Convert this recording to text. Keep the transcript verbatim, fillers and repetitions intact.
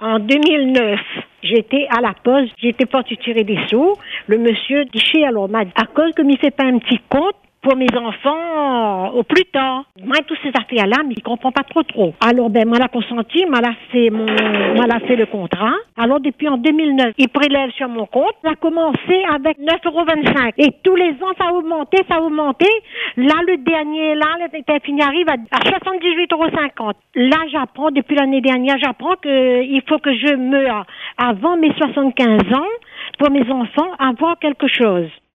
En deux mille neuf, j'étais à la poste, j'étais partie tirer des sous. Le monsieur Guichet, alors, m'a dit, à cause que m'y fait pas un petit compte pour mes enfants au plus tard. Moi, tous ces affaires-là, mais il comprend pas trop trop. Alors, ben, moi, la consenti, moi, l'a fait mon, moi, l'a fait le contrat. Alors, depuis en deux mille neuf, il prélève sur mon compte. Ça a commencé avec neuf euros vingt-cinq. Et tous les ans, ça a augmenté, ça a augmenté. Là, le dernier, là, le fini arrive à, à soixante-dix-huit euros cinquante. Là, j'apprends, depuis l'année dernière, j'apprends que il faut que je meure avant mes soixante-quinze ans pour mes enfants avoir quelque chose.